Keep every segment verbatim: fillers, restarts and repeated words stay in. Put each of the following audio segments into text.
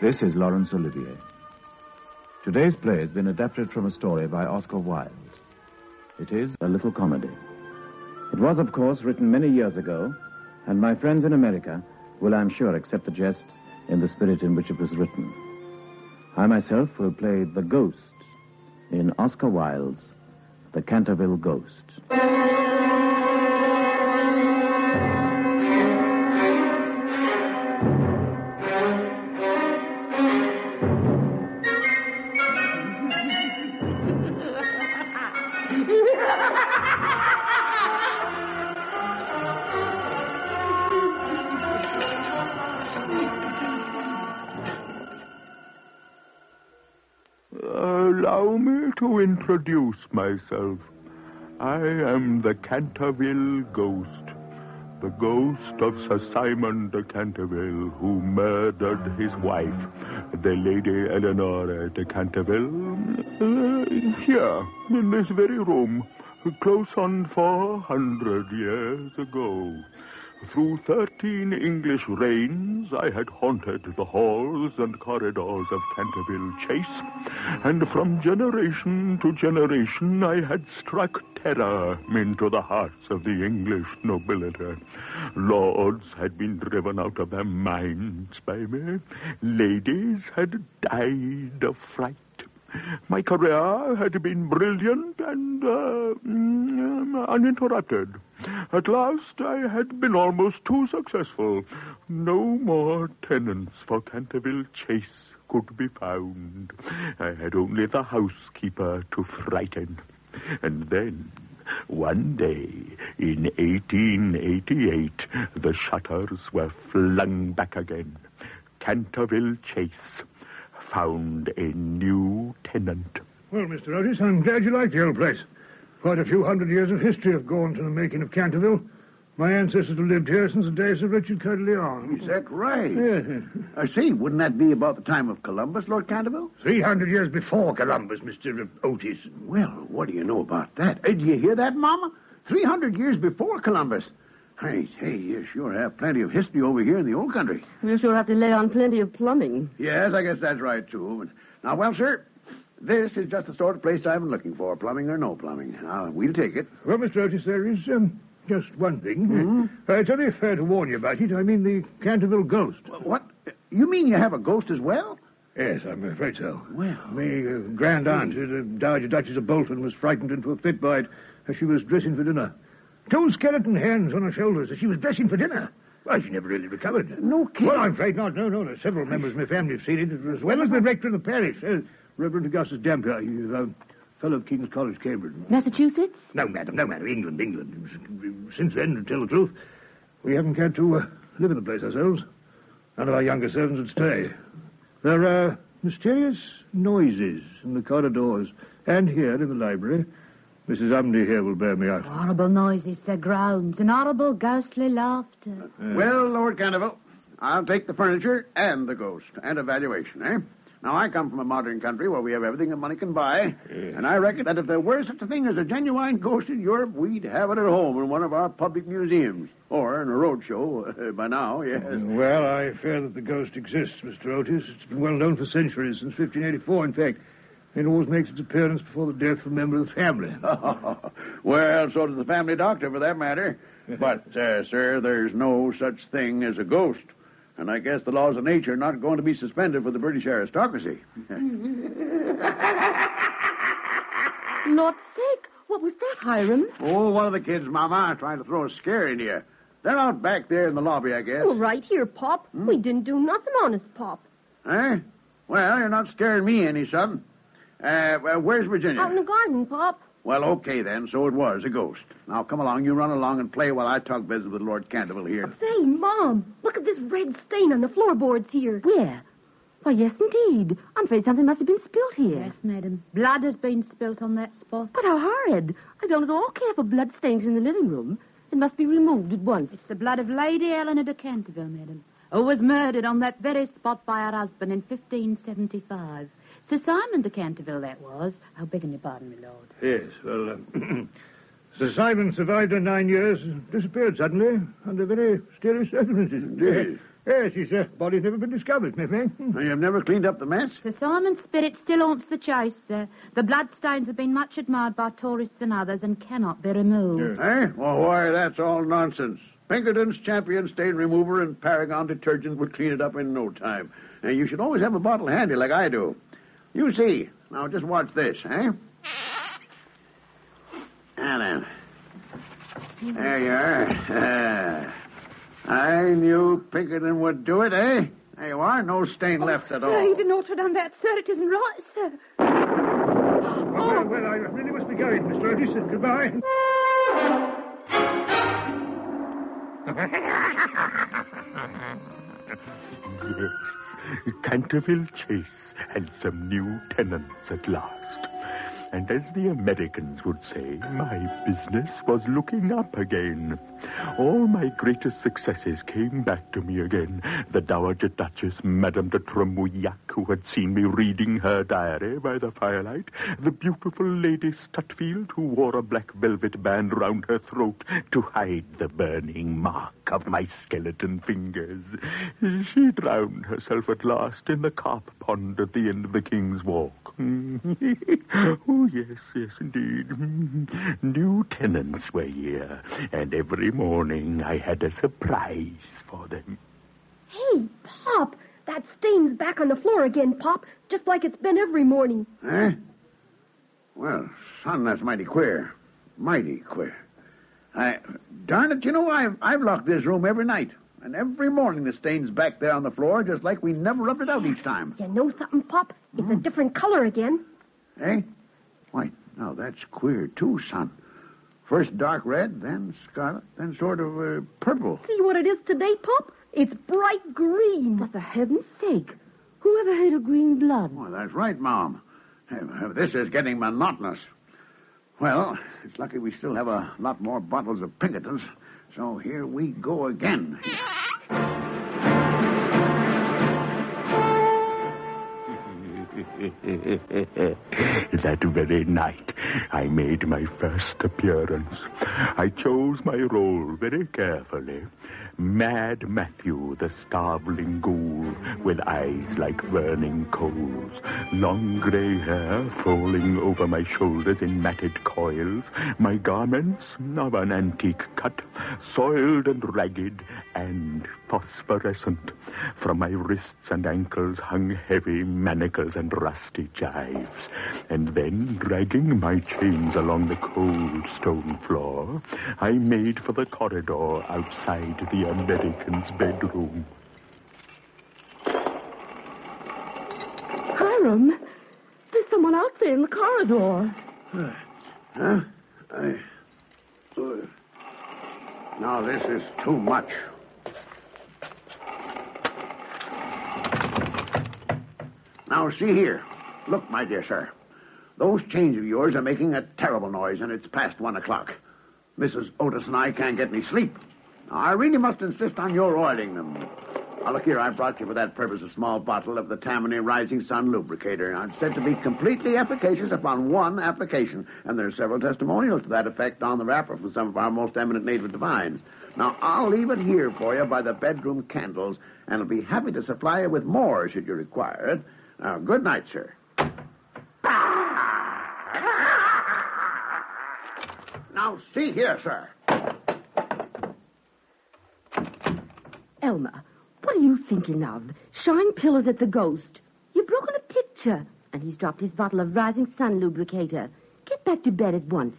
This is Laurence Olivier. Today's play has been adapted from a story by Oscar Wilde. It is a little comedy. It was, of course, written many years ago, and my friends in America will, I'm sure, accept the jest in the spirit in which it was written. I myself will play the ghost in Oscar Wilde's The Canterville Ghost. Allow me to introduce myself. I am the Canterville Ghost, the ghost of Sir Simon de Canterville, who murdered his wife, the Lady Eleanor de Canterville, uh, here, in this very room, close on four hundred years ago. Through thirteen English reigns, I had haunted the halls and corridors of Canterville Chase, and from generation to generation I had struck terror into the hearts of the English nobility. Lords had been driven out of their minds by me. Ladies had died of fright. My career had been brilliant and uh, mm, uninterrupted. At last, I had been almost too successful. No more tenants for Canterville Chase could be found. I had only the housekeeper to frighten. And then, one day, in eighteen eighty-eight, the shutters were flung back again. Canterville Chase found a new tenant. Well, Mister Otis, I'm glad you like the old place. Quite a few hundred years of history have gone to the making of Canterville. My ancestors have lived here since the days of Richard Coeur de Lion. Is that right? Yes. I see. Wouldn't that be about the time of Columbus, Lord Canterville? Three hundred years before Columbus, Mister Otis. Well, what do you know about that? Hey, do you hear that, Mama? Three hundred years before Columbus. Hey, hey, you sure have plenty of history over here in the old country. We'll sure have to lay on plenty of plumbing. Yes, I guess that's right, too. Now, well, sir, this is just the sort of place I've been looking for, plumbing or no plumbing. Now, we'll take it. Well, Mister Otis, there is um, just one thing. Mm-hmm. Uh, it's only fair to warn you about it. I mean the Canterville Ghost. What? You mean you have a ghost as well? Yes, I'm afraid so. Well... My uh, grand aunt, the Dowager Duchess of Bolton, was frightened into a fit by it as she was dressing for dinner. Two skeleton hands on her shoulders as she was dressing for dinner. Well, she never really recovered. No kidding. Well, I'm afraid not. No, no. There's several members of my family have seen it, as well as the rector of the parish, uh, Reverend Augustus Dampier. He's a fellow of King's College, Cambridge. Massachusetts? No, madam, no, madam. England, England. Since then, to tell the truth, we haven't had to uh, live in the place ourselves. None of our younger servants would stay. There are mysterious noises in the corridors and here in the library. Missus Umney here will bear me out. Horrible noises, Sir groans, and horrible ghostly laughter. Uh, well, Lord Canterville, I'll take the furniture and the ghost and a valuation, eh? Now, I come from a modern country where we have everything that money can buy, yes. And I reckon that if there were such a thing as a genuine ghost in Europe, we'd have it at home in one of our public museums, or in a roadshow uh, by now, yes. Well, I fear that the ghost exists, Mister Otis. It's been well known for centuries, since fifteen eighty-four, in fact. It always makes its appearance before the death of a member of the family. Well, so does the family doctor, for that matter. But, uh, sir, there's no such thing as a ghost. And I guess the laws of nature are not going to be suspended for the British aristocracy. Lord's sake, what was that, Hiram? Oh, one of the kids, Mama, trying to throw a scare into you. They're out back there in the lobby, I guess. Oh, right here, Pop. Hmm? We didn't do nothing on us, Pop. Eh? Well, you're not scaring me any, son. Uh, well, where's Virginia? Out in the garden, Pop. Well, okay, then. So it was a ghost. Now, come along. You run along and play while I talk business with Lord Canterville here. Say, Mom, look at this red stain on the floorboards here. Where? Why, yes, indeed. I'm afraid something must have been spilt here. Yes, madam. Blood has been spilt on that spot. But how horrid. I don't at all care for blood stains in the living room. It must be removed at once. It's the blood of Lady Eleanor de Canterville, madam, who was murdered on that very spot by her husband in fifteen seventy-five. Sir Simon de Canterville, that was. Oh, begging your pardon, my lord. Yes, well, uh, Sir Simon survived her nine years and disappeared suddenly under very mysterious circumstances. Indeed. Yes, his uh, body's never been discovered, my friend. You've never cleaned up the mess? Sir Simon's spirit still haunts the chase, sir. The bloodstains have been much admired by tourists and others and cannot be removed. Eh? Well, why, that's all nonsense. Pinkerton's champion stain remover and Paragon detergent would clean it up in no time. And you should always have a bottle handy like I do. You see. Now, just watch this, eh? Now then. There you are. Uh, I knew Pinkerton would do it, eh? There you are. No stain oh, left at sir, all. you didn't ought to have done that, sir. It isn't right, sir. Well, well, well, I really must be going, Mister Otis. Goodbye. Yes, Canterville Chase had some new tenants at last. And as the Americans would say, my business was looking up again. All my greatest successes came back to me again. The Dowager Duchess, Madame de Tremouillac, who had seen me reading her diary by the firelight. The beautiful Lady Stutfield, who wore a black velvet band round her throat to hide the burning mark of my skeleton fingers. She drowned herself at last in the carp pond at the end of the King's Walk. Oh, yes, yes, indeed. New tenants were here, and every morning I had a surprise for them. Hey, Pop, that stain's back on the floor again, Pop, just like it's been every morning. Eh? Well, son, that's mighty queer. Mighty queer. I, darn it, you know, I've, I've locked this room every night. And every morning the stain's back there on the floor, just like we never rubbed it out each time. You know something, Pop? It's a different color again. Eh? Why, now that's queer, too, son. First dark red, then scarlet, then sort of uh, purple. See what it is today, Pop? It's bright green. But for heaven's sake, who ever heard of green blood? Well, that's right, Mom. Uh, This is getting monotonous. Well, it's lucky we still have a lot more bottles of Pinkertons, so here we go again. That very night, I made my first appearance. I chose my role very carefully. Mad Matthew, the starveling ghoul, with eyes like burning coals, long grey hair falling over my shoulders in matted coils, my garments of an antique cut, soiled and ragged and phosphorescent. From my wrists and ankles hung heavy manacles and rusty gyves. And then, dragging my chains along the cold stone floor, I made for the corridor outside the American's bedroom. Hiram, there's someone out there in the corridor. Huh? I... Uh, now, this is too much. Now, see here. Look, my dear sir. Those chains of yours are making a terrible noise, and it's past one o'clock. Missus Otis and I can't get any sleep. Now, I really must insist on your oiling them. Now, look here, I brought you for that purpose a small bottle of the Tammany Rising Sun Lubricator. Now, it's said to be completely efficacious upon one application, and there are several testimonials to that effect on the wrapper from some of our most eminent native divines. Now, I'll leave it here for you by the bedroom candles, and I'll be happy to supply you with more should you require it. Now, good night, sir. Now, see here, sir. Elmer, what are you thinking of? Shine pillars at the ghost. You've broken a picture, and he's dropped his bottle of Rising Sun Lubricator. Get back to bed at once.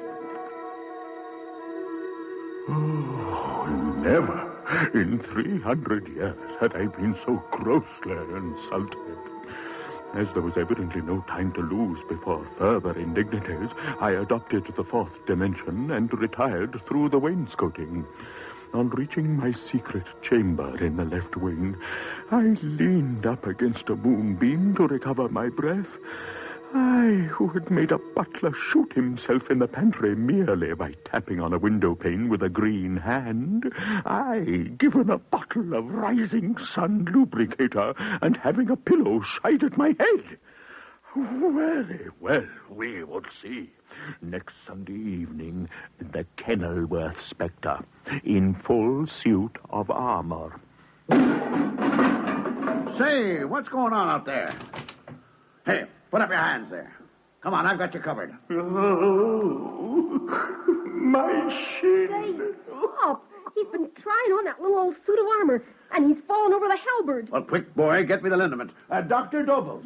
Oh, never in three hundred years had I been so grossly insulted. As there was evidently no time to lose before further indignities, I adopted the fourth dimension and retired through the wainscoting. On reaching my secret chamber in the left wing, I leaned up against a moonbeam to recover my breath. I, who had made a butler shoot himself in the pantry merely by tapping on a window pane with a green hand, I, given a bottle of Rising Sun Lubricator and having a pillow shied at my head. Very well, we will see. Next Sunday evening, the Kenilworth Spectre, in full suit of armor. Say, what's going on out there? Hey, put up your hands there. Come on, I've got you covered. Oh, my shin. Hey, Pop, he's been trying on that little old suit of armor, and he's fallen over the halberd. Well, quick, boy, get me the liniment. Uh, Doctor Dobles.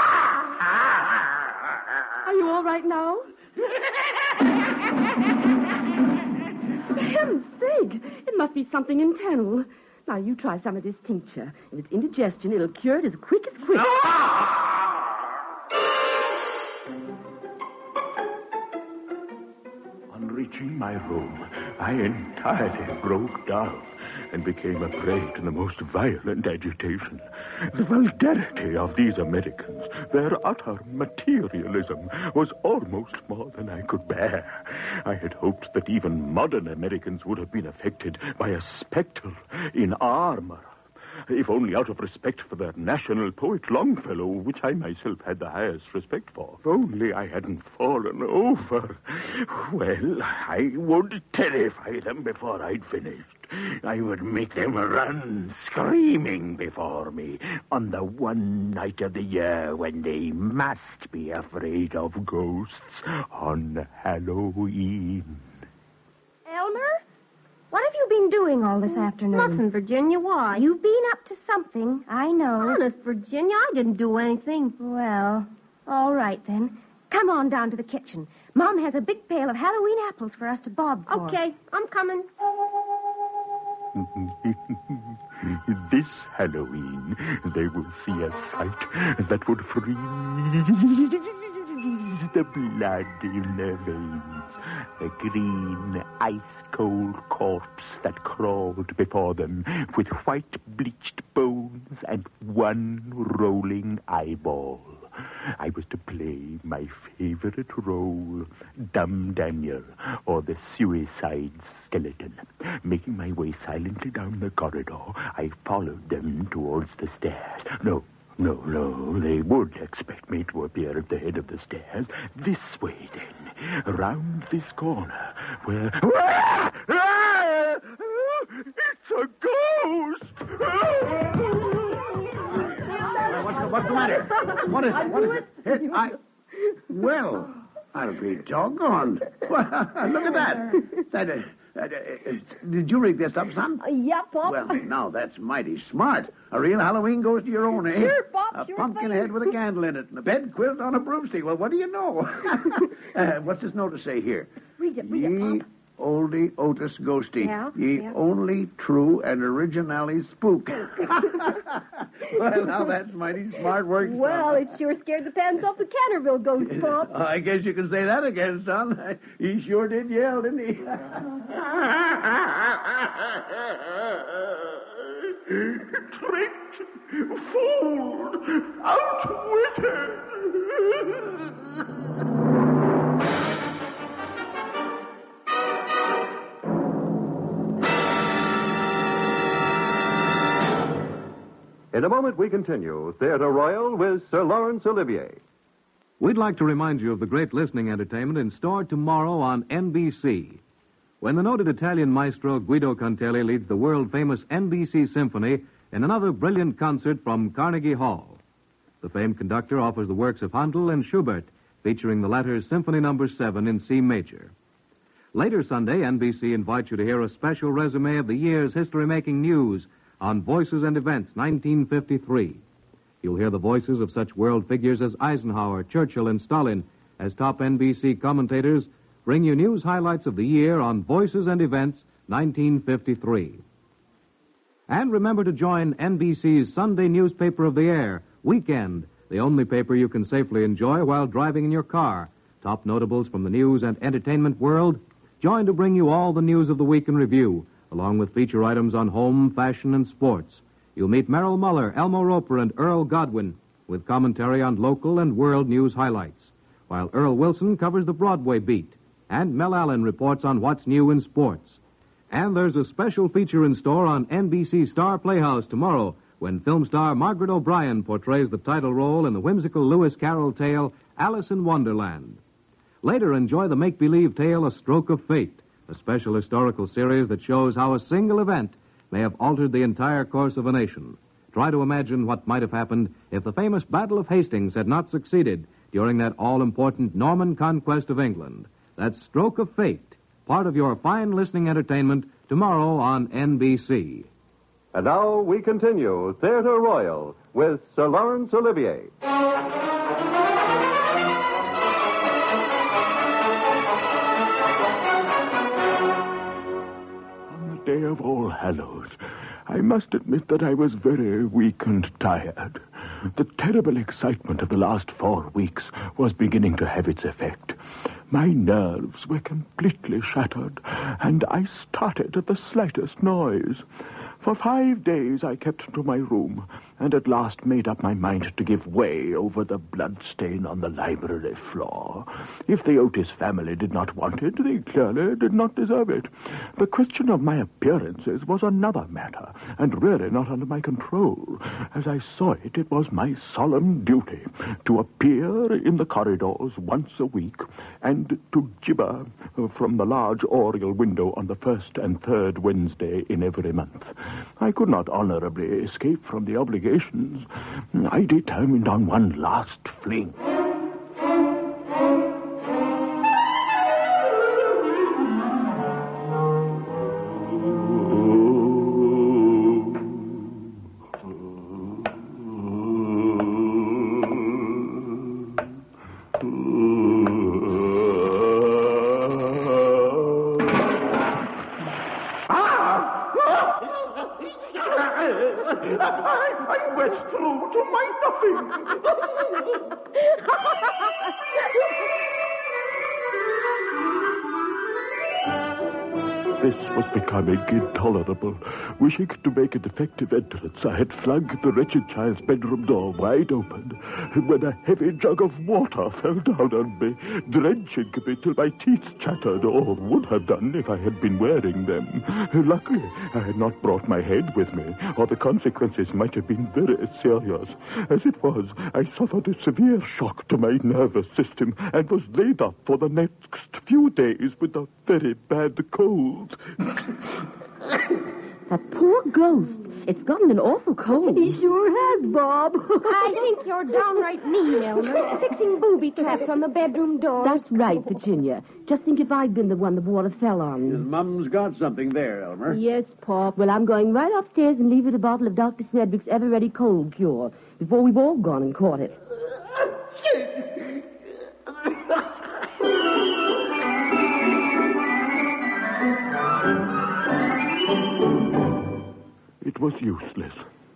Are you all right now? For heaven's sake, it must be something internal. Now, you try some of this tincture. If it's indigestion, it'll cure it as quick as quick. On reaching my room, I entirely broke down and became a prey to the most violent agitation. The vulgarity of these Americans, their utter materialism, was almost more than I could bear. I had hoped that even modern Americans would have been affected by a spectre in armor. If only out of respect for their national poet Longfellow, which I myself had the highest respect for. If only I hadn't fallen over. Well, I would terrify them before I'd finished. I would make them run screaming before me on the one night of the year when they must be afraid of ghosts, on Halloween. Elmer? What have you been doing all this afternoon? Nothing, Virginia. Why? You've been up to something, I know. Honest, Virginia, I didn't do anything. Well, all right then. Come on down to the kitchen. Mom has a big pail of Halloween apples for us to bob for. Okay, I'm coming. This Halloween, they will see a sight that would freeze the blood in their veins. A green, ice-cold corpse that crawled before them with white bleached bones and one rolling eyeball. I was to play my favorite role, Dumb Daniel, or the suicide skeleton. Making my way silently down the corridor, I followed them towards the stairs. No, no, no, they would expect me to appear at the head of the stairs. This way, then, around this corner, where... Ah! Ah! It's a ghost! What's the, what's the matter? What is it? What is it? it I... Well, I'll be doggone. Look at that. that uh, uh, uh, did you rig this up, son? Uh, yeah, Pop. Well, now, that's mighty smart. A real Halloween ghost of your own, eh? Sure, Pop, A sure pumpkin thing. head with a candle in it and a bed quilt on a broomstick. Well, what do you know? uh, what's this notice say here? Read it, read Ye it, Pop. oldie Otis ghosty. Yeah, Ye yeah. only true and originally spook. Well, now that's mighty smart work, son. Well, it sure scared the pants off the Canterville ghost, Pop. I guess you can say that again, son. He sure did yell, didn't he? Tricked, fooled, outwitted. In a moment, we continue Theatre Royal with Sir Laurence Olivier. We'd like to remind you of the great listening entertainment in store tomorrow on N B C. When the noted Italian maestro Guido Contelli leads the world-famous N B C Symphony in another brilliant concert from Carnegie Hall. The famed conductor offers the works of Handel and Schubert, featuring the latter's Symphony Number seven in C major. Later Sunday, N B C invites you to hear a special resume of the year's history-making news on Voices and Events, nineteen fifty-three. You'll hear the voices of such world figures as Eisenhower, Churchill, and Stalin as top N B C commentators bring you news highlights of the year on Voices and Events, nineteen fifty-three. And remember to join N B C's Sunday Newspaper of the Air, Weekend, the only paper you can safely enjoy while driving in your car. Top notables from the news and entertainment world join to bring you all the news of the week in review, along with feature items on home, fashion, and sports. You'll meet Merrill Muller, Elmo Roper, and Earl Godwin with commentary on local and world news highlights, while Earl Wilson covers the Broadway beat, and Mel Allen reports on what's new in sports. And there's a special feature in store on N B C Star Playhouse tomorrow when film star Margaret O'Brien portrays the title role in the whimsical Lewis Carroll tale Alice in Wonderland. Later, enjoy the make-believe tale A Stroke of Fate, a special historical series that shows how a single event may have altered the entire course of a nation. Try to imagine what might have happened if the famous Battle of Hastings had not succeeded during that all-important Norman conquest of England. That Stroke of Fate, part of your fine listening entertainment tomorrow on N B C. And now we continue Theatre Royal with Sir Laurence Olivier. On the day of All Hallows, I must admit that I was very weak and tired. The terrible excitement of the last four weeks was beginning to have its effect. My nerves were completely shattered, and I started at the slightest noise. For five days I kept to my room, and at last made up my mind to give way over the blood stain on the library floor. If the Otis family did not want it, they clearly did not deserve it. The question of my appearances was another matter, and really not under my control. As I saw it, it was my solemn duty to appear in the corridors once a week, and to gibber from the large oriel window on the first and third Wednesday in every month. I could not honorably escape from the obligations. I determined on one last fling. I went through to my nothing. This was becoming intolerable. Wishing to make an effective entrance, I had flung the wretched child's bedroom door wide open, when a heavy jug of water fell down on me, drenching me till my teeth chattered, or would have done if I had been wearing them. Luckily, I had not brought my head with me, or the consequences might have been very serious. As it was, I suffered a severe shock to my nervous system, and was laid up for the next few days with a very bad cold. That poor ghost. It's gotten an awful cold. He sure has, Bob. I think you're downright mean, Elmer, fixing booby traps on the bedroom door. That's right, Virginia. Just think if I'd been the one the water fell on. His mum's got something there, Elmer. Yes, Pop. Well, I'm going right upstairs and leave her a bottle of Doctor Smedwick's Ever-Ready Cold Cure before we've all gone and caught it. It was useless.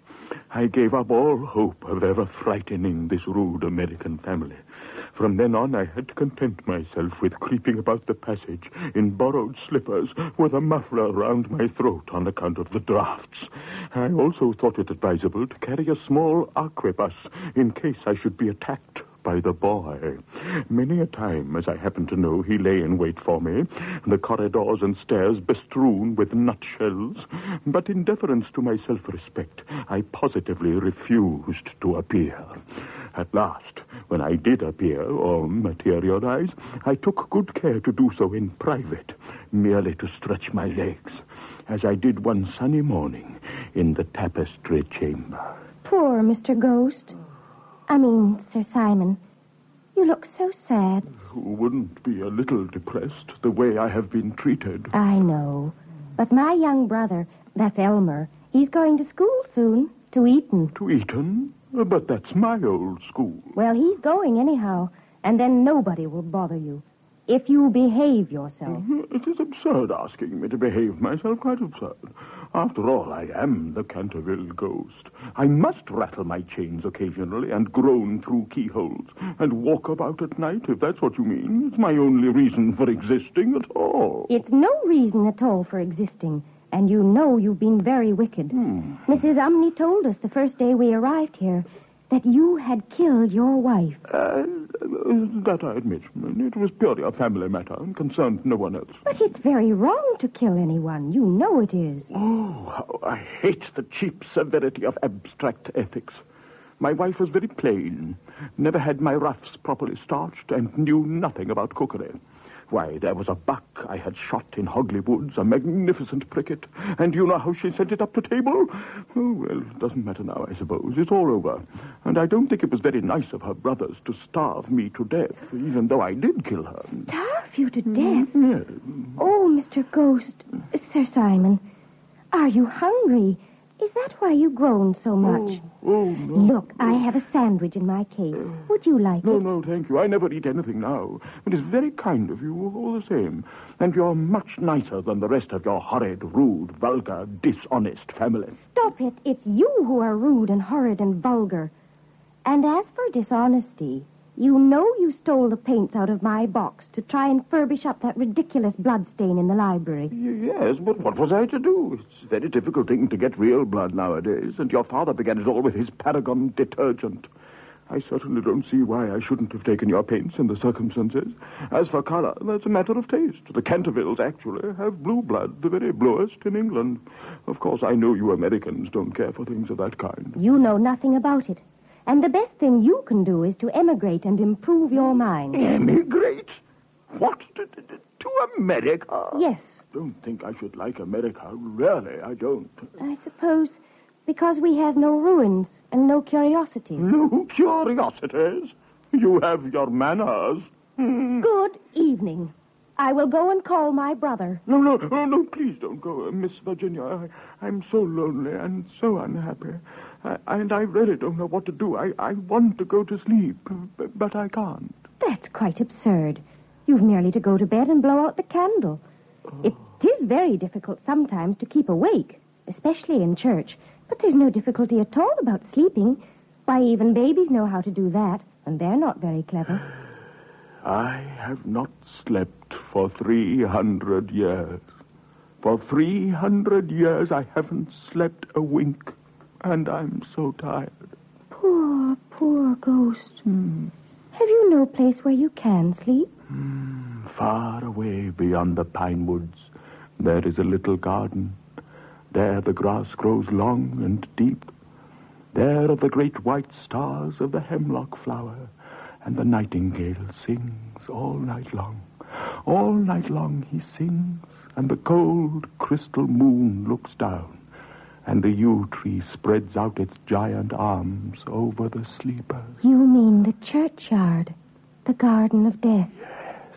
I gave up all hope of ever frightening this rude American family. From then on, I had to content myself with creeping about the passage in borrowed slippers with a muffler round my throat on account of the drafts. I also thought it advisable to carry a small arquebus in case I should be attacked by the boy. Many a time, as I happened to know, he lay in wait for me, the corridors and stairs bestrewn with nutshells. But in deference to my self-respect, I positively refused to appear. At last, when I did appear or materialize, I took good care to do so in private, merely to stretch my legs, as I did one sunny morning in the tapestry chamber. Poor Mister Ghost. I mean, Sir Simon, you look so sad. Who wouldn't be a little depressed the way I have been treated? I know. But my young brother, that's Elmer, he's going to school soon, to Eton. To Eton? But that's my old school. Well, he's going anyhow, and then nobody will bother you. If you behave yourself. It is absurd asking me to behave myself, quite absurd. After all, I am the Canterville ghost. I must rattle my chains occasionally and groan through keyholes and walk about at night, if that's what you mean. It's my only reason for existing at all. It's no reason at all for existing, and you know you've been very wicked. Hmm. Missus Umney told us the first day we arrived here that you had killed your wife. Uh, that I admit. It was purely a family matter and concerned no one else. But it's very wrong to kill anyone. You know it is. Oh, how I hate the cheap severity of abstract ethics. My wife was very plain, never had my ruffs properly starched, and knew nothing about cookery. Why, there was a buck I had shot in Hogley Woods, a magnificent pricket. And you know how she sent it up to table? Oh, well, it doesn't matter now, I suppose. It's all over. And I don't think it was very nice of her brothers to starve me to death, even though I did kill her. Starve you to death? Yes. Oh, Mister Ghost, Sir Simon, are you hungry? Is that why you groan so much? Oh, oh no. Look, I have a sandwich in my case. Would you like No, it? no, thank you. I never eat anything now. It is very kind of you, all the same. And you're much nicer than the rest of your horrid, rude, vulgar, dishonest family. Stop it. It's you who are rude and horrid and vulgar. And as for dishonesty, you know you stole the paints out of my box to try and furbish up that ridiculous bloodstain in the library. Y- Yes, but what was I to do? It's a very difficult thing to get real blood nowadays, and your father began it all with his Paragon detergent. I certainly don't see why I shouldn't have taken your paints in the circumstances. As for colour, that's a matter of taste. The Cantervilles, actually, have blue blood, the very bluest in England. Of course, I know you Americans don't care for things of that kind. You know nothing about it. And the best thing you can do is to emigrate and improve your mind. Emigrate? What? To, to, to America? Yes. Don't think I should like America. Really, I don't. I suppose because we have no ruins and no curiosities. No curiosities? You have your manners. Good evening. I will go and call my brother. No, no, no, no, please don't go, uh, Miss Virginia. I, I'm so lonely and so unhappy. I, and I really don't know what to do. I, I want to go to sleep, but, but I can't. That's quite absurd. You've merely to go to bed and blow out the candle. Oh. It is very difficult sometimes to keep awake, especially in church. But there's no difficulty at all about sleeping. Why, even babies know how to do that, and they're not very clever. I have not slept for three hundred years. For three hundred years I haven't slept a wink, and I'm so tired. Poor, poor ghost. Hmm. Have you no place where you can sleep? Hmm. Far away beyond the pine woods, there is a little garden. There the grass grows long and deep. There are the great white stars of the hemlock flower. And the nightingale sings all night long. All night long he sings, and the cold crystal moon looks down, and the yew tree spreads out its giant arms over the sleepers. You mean the churchyard, the garden of death? Yes.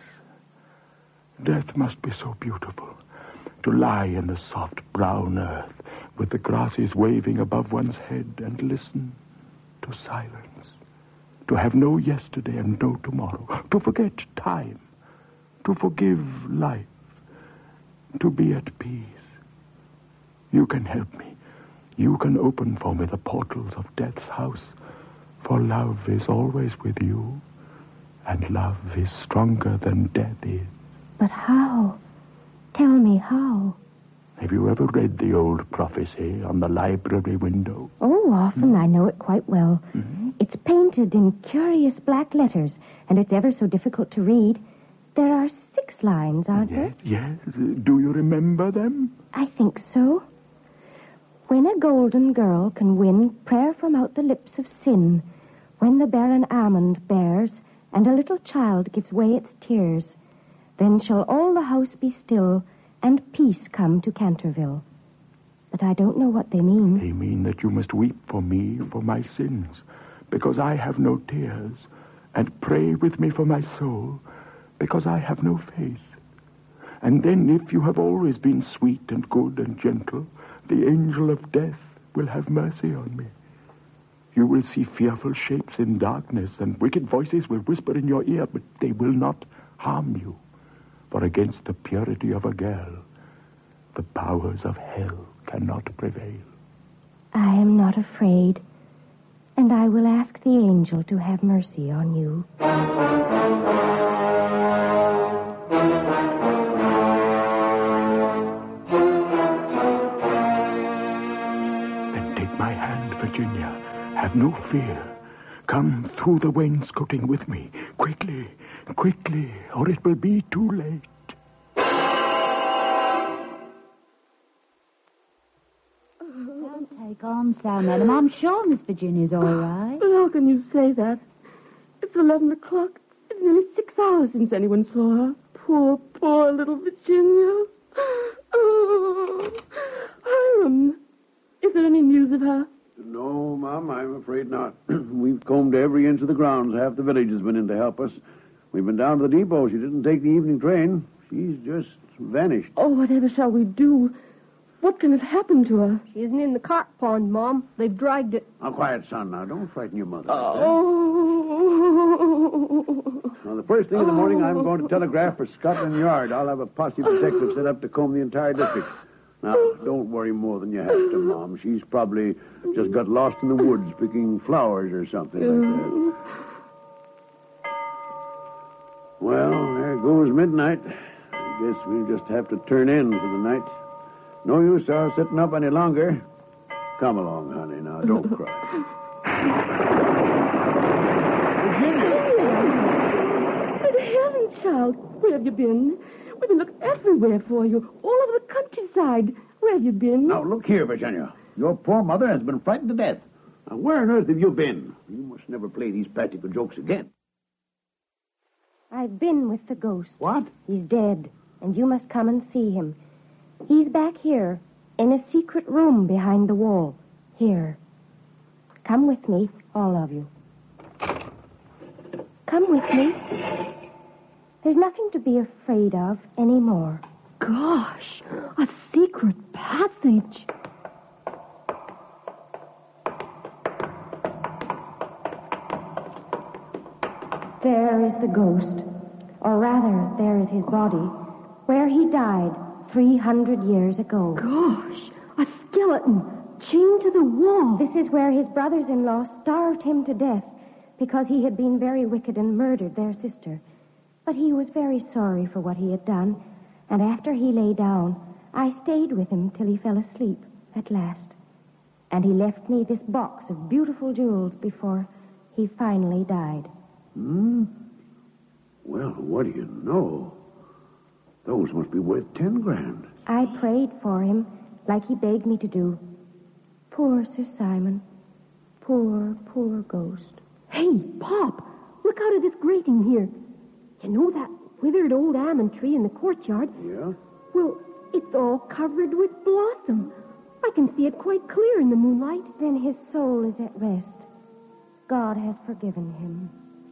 Death must be so beautiful, to lie in the soft brown earth with the grasses waving above one's head and listen to silence. To have no yesterday and no tomorrow. To forget time. To forgive life. To be at peace. You can help me. You can open for me the portals of death's house. For love is always with you. And love is stronger than death is. But how? Tell me how. Have you ever read the old prophecy on the library window? Oh, often. Mm. I know it quite well. Mm-hmm. It's painted in curious black letters, and it's ever so difficult to read. There are six lines, aren't yes, there? Yes. Do you remember them? I think so. When a golden girl can win prayer from out the lips of sin, when the barren almond bears, and a little child gives way its tears, then shall all the house be still, and peace come to Canterville. But I don't know what they mean. They mean that you must weep for me for my sins, because I have no tears, and pray with me for my soul, because I have no faith. And then, if you have always been sweet and good and gentle, the angel of death will have mercy on me. You will see fearful shapes in darkness, and wicked voices will whisper in your ear, but they will not harm you. For against the purity of a girl, the powers of hell cannot prevail. I am not afraid, and I will ask the angel to have mercy on you. Then take my hand, Virginia. Have no fear. Come through the wainscoting with me. Quickly, quickly, or it will be too late. Don't take on, Sal, madam. I'm sure Miss Virginia's all right. But how can you say that? It's eleven o'clock. It's nearly six hours since anyone saw her. Poor, poor little Virginia. Oh, Hiram, is there any news of her? No, Mom, I'm afraid not. We've combed every inch of the grounds. Half the village has been in to help us. We've been down to the depot. She didn't take the evening train. She's just vanished. Oh, whatever shall we do? What can have happened to her? She isn't in the carp pond, Mom. They've dragged it. Now, quiet, son. Now, don't frighten your mother. Oh. Now, the first thing in the morning, I'm going to telegraph for Scotland Yard. I'll have a posse of detectives set up to comb the entire district. Now, don't worry more than you have to, Mom. She's probably just got lost in the woods picking flowers or something like that. Well, there goes midnight. I guess we'll just have to turn in for the night. No use our sitting up any longer. Come along, honey. Now, don't cry. Virginia! Good heavens, child. Where have you been? We've been looking everywhere for you. All over the countryside. Where have you been? Now, look here, Virginia. Your poor mother has been frightened to death. Now, where on earth have you been? You must never play these practical jokes again. I've been with the ghost. What? He's dead, and you must come and see him. He's back here, in a secret room behind the wall. Here. Come with me, all of you. Come with me. There's nothing to be afraid of anymore. Gosh, a secret passage. There is the ghost, or rather, there is his body, where he died three hundred years ago. Gosh, a skeleton chained to the wall. This is where his brothers-in-law starved him to death because he had been very wicked and murdered their sister. But he was very sorry for what he had done, and after he lay down, I stayed with him till he fell asleep at last. And he left me this box of beautiful jewels before he finally died. Hmm? Well, what do you know? Those must be worth ten grand. I prayed for him, like he begged me to do. Poor Sir Simon. Poor, poor ghost. Hey, Pop, look out of this grating here. You know that withered old almond tree in the courtyard? Yeah? Well, it's all covered with blossom. I can see it quite clear in the moonlight. Then his soul is at rest. God has forgiven him.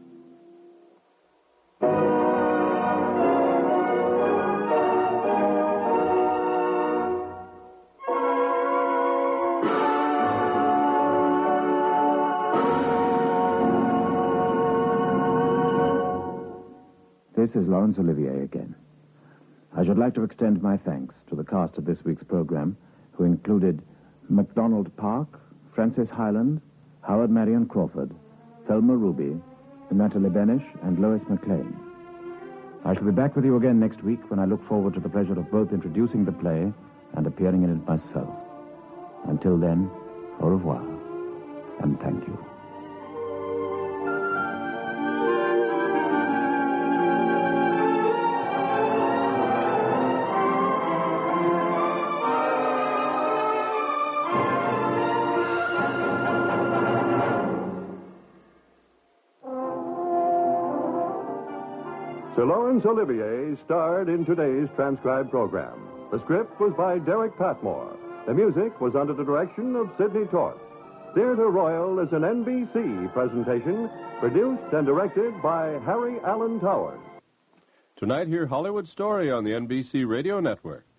This is Laurence Olivier again. I should like to extend my thanks to the cast of this week's program, who included MacDonald Park, Francis Hyland, Howard Marion Crawford, Thelma Ruby, Natalie Benish, and Lois McLean. I shall be back with you again next week when I look forward to the pleasure of both introducing the play and appearing in it myself. Until then, au revoir, and thank you. Sir Laurence Olivier starred in today's transcribed program. The script was by Derek Patmore. The music was under the direction of Sidney Torch. Theatre Royal is an N B C presentation, produced and directed by Harry Allen Towers. Tonight, hear Hollywood Story on the N B C Radio Network.